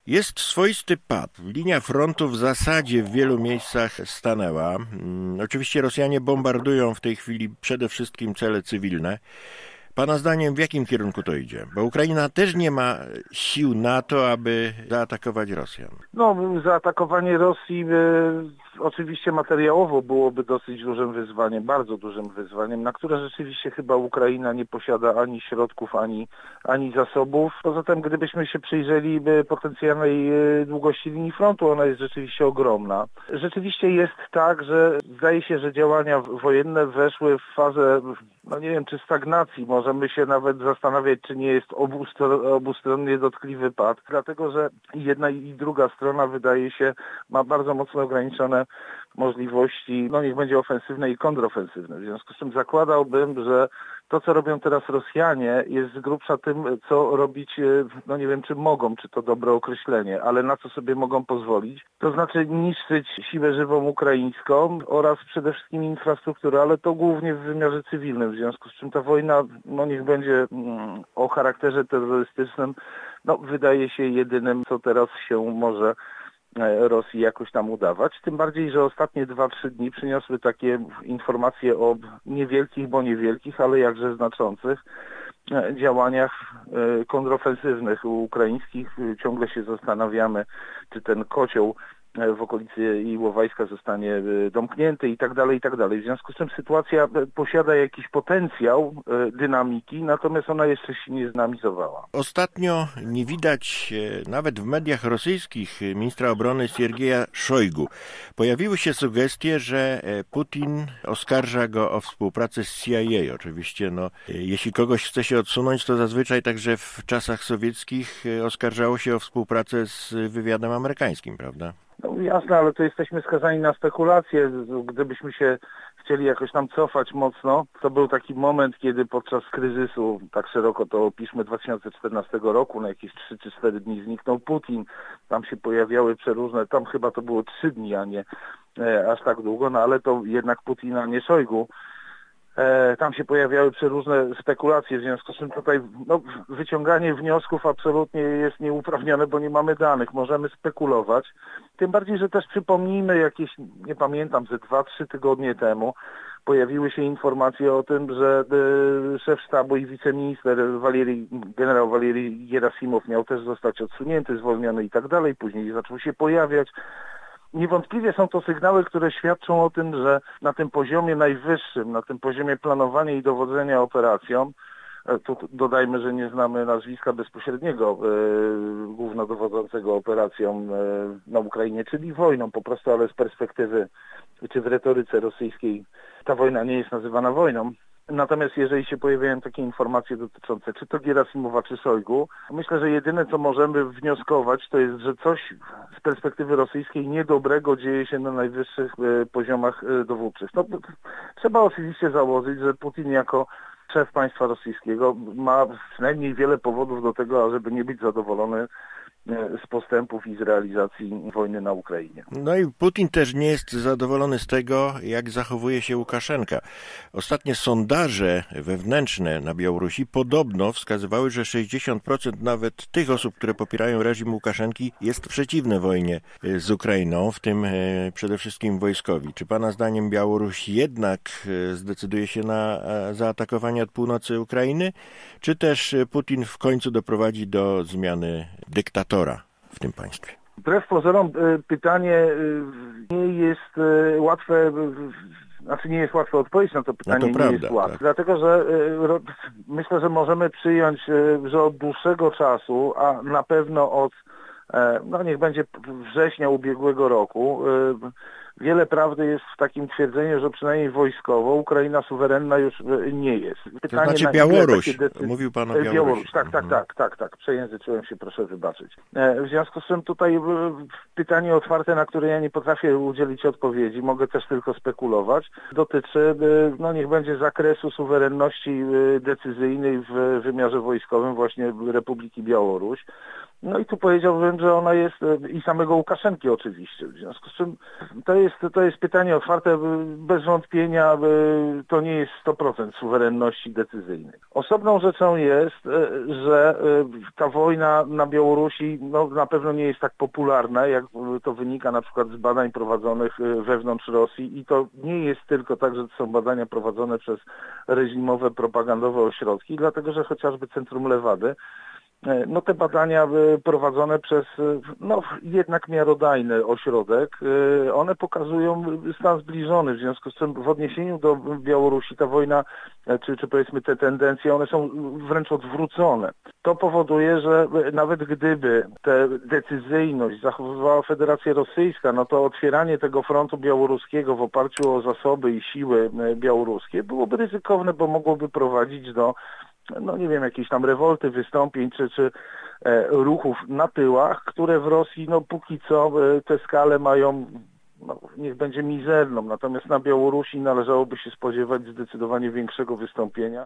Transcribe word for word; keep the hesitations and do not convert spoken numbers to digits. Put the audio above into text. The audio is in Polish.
Jest swoisty pad. Linia frontu w zasadzie w wielu miejscach stanęła. Oczywiście Rosjanie bombardują w tej chwili przede wszystkim cele cywilne. Pana zdaniem w jakim kierunku to idzie? Bo Ukraina też nie ma sił na to, aby zaatakować Rosjan. No, zaatakowanie Rosji e, oczywiście materiałowo byłoby dosyć dużym wyzwaniem, bardzo dużym wyzwaniem, na które rzeczywiście chyba Ukraina nie posiada ani środków, ani, ani zasobów. Poza tym, gdybyśmy się przyjrzeli potencjalnej długości linii frontu, ona jest rzeczywiście ogromna. Rzeczywiście jest tak, że zdaje się, że działania wojenne weszły w fazę, no nie wiem, czy stagnacji. Możemy się nawet zastanawiać, czy nie jest obustronnie dotkliwy pad, dlatego że jedna i druga strona, wydaje się, ma bardzo mocno ograniczone możliwości, no niech będzie ofensywne i kontrofensywne. W związku z czym zakładałbym, że to, co robią teraz Rosjanie, jest z grubsza tym, co robić, no nie wiem, czy mogą, czy to dobre określenie, ale na co sobie mogą pozwolić. To znaczy niszczyć siłę żywą ukraińską oraz przede wszystkim infrastrukturę, ale to głównie w wymiarze cywilnym, w związku z czym ta wojna, no niech będzie mm, o charakterze terrorystycznym, no wydaje się jedynym, co teraz się może Rosji jakoś tam udawać. Tym bardziej, że ostatnie dwa trzy dni przyniosły takie informacje o niewielkich, bo niewielkich, ale jakże znaczących działaniach kontrofensywnych ukraińskich. Ciągle się zastanawiamy, czy ten kocioł w okolicy Iłowajska zostanie domknięty i tak dalej, i tak dalej. W związku z czym sytuacja posiada jakiś potencjał dynamiki, natomiast ona jeszcze się nie zdynamizowała. Ostatnio nie widać nawet w mediach rosyjskich ministra obrony Siergieja Szojgu. Pojawiły się sugestie, że Putin oskarża go o współpracę z C I A. Oczywiście, no, jeśli kogoś chce się odsunąć, to zazwyczaj także w czasach sowieckich oskarżało się o współpracę z wywiadem amerykańskim, prawda? No jasne, ale to jesteśmy skazani na spekulacje. Gdybyśmy się chcieli jakoś tam cofać mocno, to był taki moment, kiedy podczas kryzysu, tak szeroko to opiszmy, dwa tysiące czternastego roku, na jakieś trzy czy cztery dni zniknął Putin. Tam się pojawiały przeróżne, tam chyba to było trzy dni, a nie e, aż tak długo, no ale to jednak Putin, a nie Szojgu. E, tam się pojawiały przeróżne spekulacje, w związku z czym tutaj no, wyciąganie wniosków absolutnie jest nieuprawnione, bo nie mamy danych, możemy spekulować. Tym bardziej, że też przypomnijmy jakieś, nie pamiętam, ze dwa trzy tygodnie temu pojawiły się informacje o tym, że e, szef sztabu i wiceminister Walerii, generał Walerij Gerasimow miał też zostać odsunięty, zwolniony i tak dalej. Później zaczął się pojawiać. Niewątpliwie są to sygnały, które świadczą o tym, że na tym poziomie najwyższym, na tym poziomie planowania i dowodzenia operacją, tu dodajmy, że nie znamy nazwiska bezpośredniego e, głównodowodzącego operacją e, na Ukrainie, czyli wojną po prostu, ale z perspektywy, czy w retoryce rosyjskiej ta wojna nie jest nazywana wojną. Natomiast jeżeli się pojawiają takie informacje dotyczące czy to Gerasimowa, czy Szojgu, myślę, że jedyne, co możemy wnioskować, to jest, że coś z perspektywy rosyjskiej niedobrego dzieje się na najwyższych e, poziomach e, dowódczych. No, trzeba oczywiście założyć, że Putin jako szef państwa rosyjskiego ma przynajmniej wiele powodów do tego, ażeby nie być zadowolony z postępów i z realizacji wojny na Ukrainie. No i Putin też nie jest zadowolony z tego, jak zachowuje się Łukaszenka. Ostatnie sondaże wewnętrzne na Białorusi podobno wskazywały, że sześćdziesiąt procent nawet tych osób, które popierają reżim Łukaszenki, jest przeciwne wojnie z Ukrainą, w tym przede wszystkim wojskowi. Czy pana zdaniem Białoruś jednak zdecyduje się na zaatakowanie od północy Ukrainy, czy też Putin w końcu doprowadzi do zmiany dyktatora w tym państwie? Wbrew pozorom pytanie nie jest łatwe, znaczy nie jest łatwe odpowiedzieć na to pytanie, no to prawda, nie jest łatwe. Tak. Dlatego, że myślę, że możemy przyjąć, że od dłuższego czasu, a na pewno od, no niech będzie września ubiegłego roku, wiele prawdy jest w takim twierdzeniu, że przynajmniej wojskowo Ukraina suwerenna już nie jest. Pytanie, to znaczy na Białoruś. decyzji... Mówił pan o Białorusi. Białoruś. Tak, tak, tak, tak, tak. Przejęzyczyłem się, proszę wybaczyć. W związku z czym tutaj pytanie otwarte, na które ja nie potrafię udzielić odpowiedzi, mogę też tylko spekulować, dotyczy, no niech będzie zakresu suwerenności decyzyjnej w wymiarze wojskowym właśnie Republiki Białoruś. No i tu powiedziałbym, że ona jest, i samego Łukaszenki oczywiście, w związku z czym to jest jest, to jest pytanie otwarte. Bez wątpienia to nie jest sto procent suwerenności decyzyjnej. Osobną rzeczą jest, że ta wojna na Białorusi no, na pewno nie jest tak popularna, jak to wynika na przykład z badań prowadzonych wewnątrz Rosji i to nie jest tylko tak, że to są badania prowadzone przez reżimowe, propagandowe ośrodki, dlatego że chociażby Centrum Lewady, no te badania prowadzone przez no jednak miarodajny ośrodek, one pokazują stan zbliżony, w związku z czym w odniesieniu do Białorusi ta wojna, czy, czy powiedzmy te tendencje, one są wręcz odwrócone. To powoduje, że nawet gdyby tę decyzyjność zachowywała Federacja Rosyjska, no to otwieranie tego frontu białoruskiego w oparciu o zasoby i siły białoruskie byłoby ryzykowne, bo mogłoby prowadzić do no nie wiem, jakiejś tam rewolty, wystąpień czy, czy e, ruchów na tyłach, które w Rosji no póki co e, te skale mają, no, niech będzie mizerną, natomiast na Białorusi należałoby się spodziewać zdecydowanie większego wystąpienia.